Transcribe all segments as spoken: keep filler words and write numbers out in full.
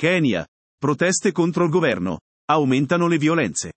Kenya. Proteste contro il governo. Aumentano le violenze.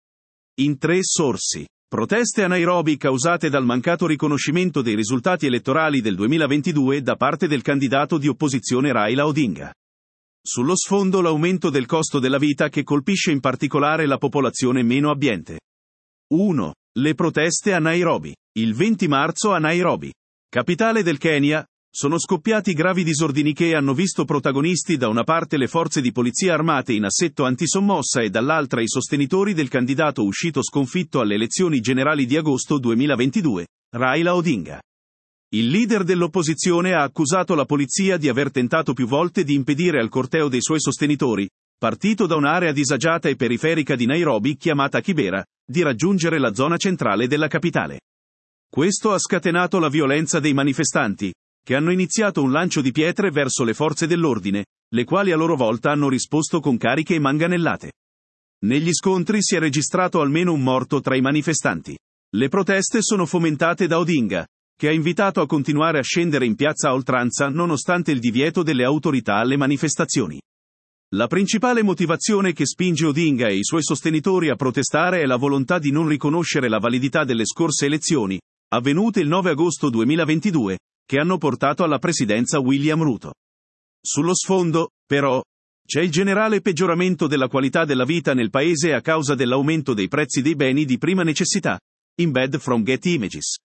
In tre sorsi. Proteste a Nairobi causate dal mancato riconoscimento dei risultati elettorali del duemilaventidue da parte del candidato di opposizione Raila Odinga. Sullo sfondo l'aumento del costo della vita che colpisce in particolare la popolazione meno abbiente. uno. Le proteste a Nairobi. Il venti marzo a Nairobi, capitale del Kenya, sono scoppiati gravi disordini che hanno visto protagonisti da una parte le forze di polizia armate in assetto antisommossa e dall'altra i sostenitori del candidato uscito sconfitto alle elezioni generali di agosto duemilaventidue, Raila Odinga. Il leader dell'opposizione ha accusato la polizia di aver tentato più volte di impedire al corteo dei suoi sostenitori, partito da un'area disagiata e periferica di Nairobi chiamata Kibera, di raggiungere la zona centrale della capitale. Questo ha scatenato la violenza dei manifestanti, che hanno iniziato un lancio di pietre verso le forze dell'ordine, le quali a loro volta hanno risposto con cariche e manganellate. Negli scontri si è registrato almeno un morto tra i manifestanti. Le proteste sono fomentate da Odinga, che ha invitato a continuare a scendere in piazza a oltranza nonostante il divieto delle autorità alle manifestazioni. La principale motivazione che spinge Odinga e i suoi sostenitori a protestare è la volontà di non riconoscere la validità delle scorse elezioni, avvenute il nove agosto duemilaventidue, che hanno portato alla presidenza William Ruto. Sullo sfondo, però, c'è il generale peggioramento della qualità della vita nel paese a causa dell'aumento dei prezzi dei beni di prima necessità. Embed from Getty Images.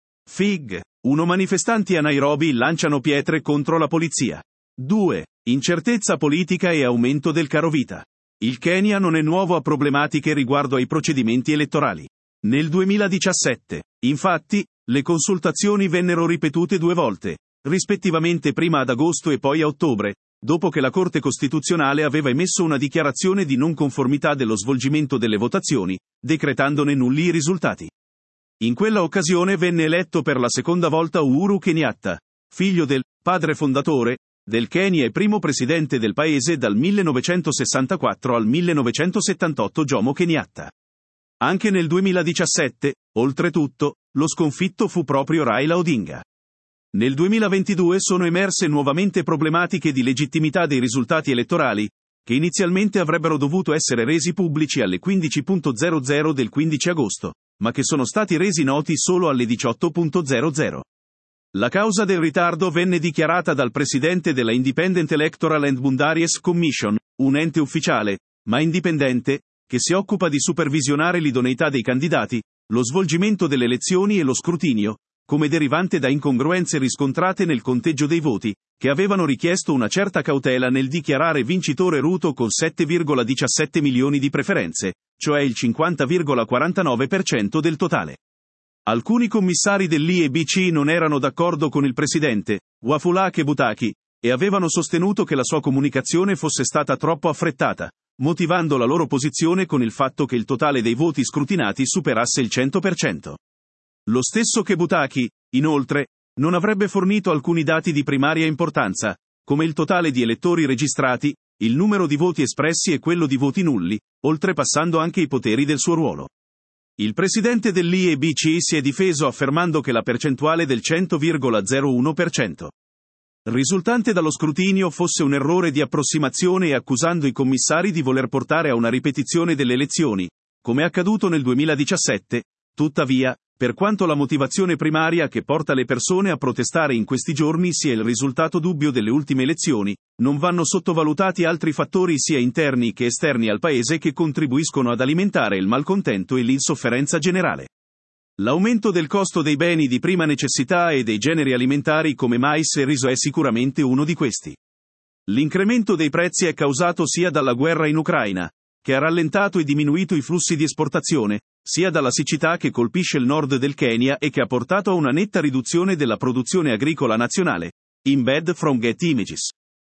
Fig. uno Manifestanti a Nairobi lanciano pietre contro la polizia. due Incertezza politica e aumento del carovita. Il Kenya non è nuovo a problematiche riguardo ai procedimenti elettorali. Nel duemiladiciassette, infatti, le consultazioni vennero ripetute due volte, rispettivamente prima ad agosto e poi a ottobre, dopo che la Corte Costituzionale aveva emesso una dichiarazione di non conformità dello svolgimento delle votazioni, decretandone nulli i risultati. In quella occasione venne eletto per la seconda volta Uhuru Kenyatta, figlio del padre fondatore del Kenya e primo presidente del paese dal millenovecentosessantaquattro al millenovecentosettantotto Jomo Kenyatta. Anche nel duemiladiciassette, oltretutto, lo sconfitto fu proprio Raila Odinga. Nel duemilaventidue sono emerse nuovamente problematiche di legittimità dei risultati elettorali, che inizialmente avrebbero dovuto essere resi pubblici alle quindici e zero del quindici agosto, ma che sono stati resi noti solo alle diciotto e zero. La causa del ritardo venne dichiarata dal presidente della Independent Electoral and Boundaries Commission, un ente ufficiale, ma indipendente, che si occupa di supervisionare l'idoneità dei candidati, lo svolgimento delle elezioni e lo scrutinio, come derivante da incongruenze riscontrate nel conteggio dei voti, che avevano richiesto una certa cautela nel dichiarare vincitore Ruto con sette virgola diciassette milioni di preferenze, cioè il cinquanta virgola quarantanove per cento del totale. Alcuni commissari dell'I E B C non erano d'accordo con il presidente, Wafula Chebutaki, e avevano sostenuto che la sua comunicazione fosse stata troppo affrettata, motivando la loro posizione con il fatto che il totale dei voti scrutinati superasse il cento per cento. Lo stesso Chebutaki, inoltre, non avrebbe fornito alcuni dati di primaria importanza, come il totale di elettori registrati, il numero di voti espressi e quello di voti nulli, oltrepassando anche i poteri del suo ruolo. Il presidente dell'I E B C si è difeso affermando che la percentuale del cento virgola zero uno per cento risultante dallo scrutinio fosse un errore di approssimazione e accusando i commissari di voler portare a una ripetizione delle elezioni, come accaduto nel duemiladiciassette. Tuttavia, per quanto la motivazione primaria che porta le persone a protestare in questi giorni sia il risultato dubbio delle ultime elezioni, non vanno sottovalutati altri fattori sia interni che esterni al paese che contribuiscono ad alimentare il malcontento e l'insofferenza generale. L'aumento del costo dei beni di prima necessità e dei generi alimentari come mais e riso è sicuramente uno di questi. L'incremento dei prezzi è causato sia dalla guerra in Ucraina, che ha rallentato e diminuito i flussi di esportazione, sia dalla siccità che colpisce il nord del Kenya e che ha portato a una netta riduzione della produzione agricola nazionale. Embed from Getty Images.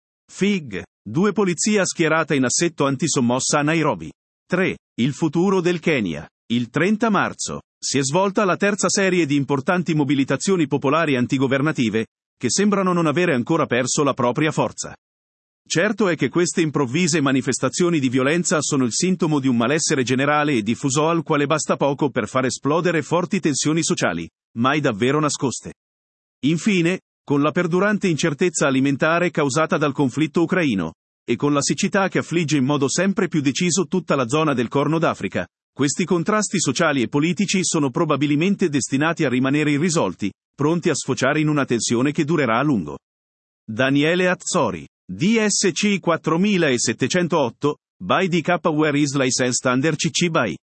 Fig. due Polizia schierata in assetto antisommossa a Nairobi. tre Il futuro del Kenya. Il trenta marzo. Si è svolta la terza serie di importanti mobilitazioni popolari antigovernative, che sembrano non avere ancora perso la propria forza. Certo è che queste improvvise manifestazioni di violenza sono il sintomo di un malessere generale e diffuso al quale basta poco per far esplodere forti tensioni sociali, mai davvero nascoste. Infine, con la perdurante incertezza alimentare causata dal conflitto ucraino, e con la siccità che affligge in modo sempre più deciso tutta la zona del Corno d'Africa, questi contrasti sociali e politici sono probabilmente destinati a rimanere irrisolti, pronti a sfociare in una tensione che durerà a lungo. Daniele Azzori, D S C quaremilasettecentootto, by D K Where is License Standard C C by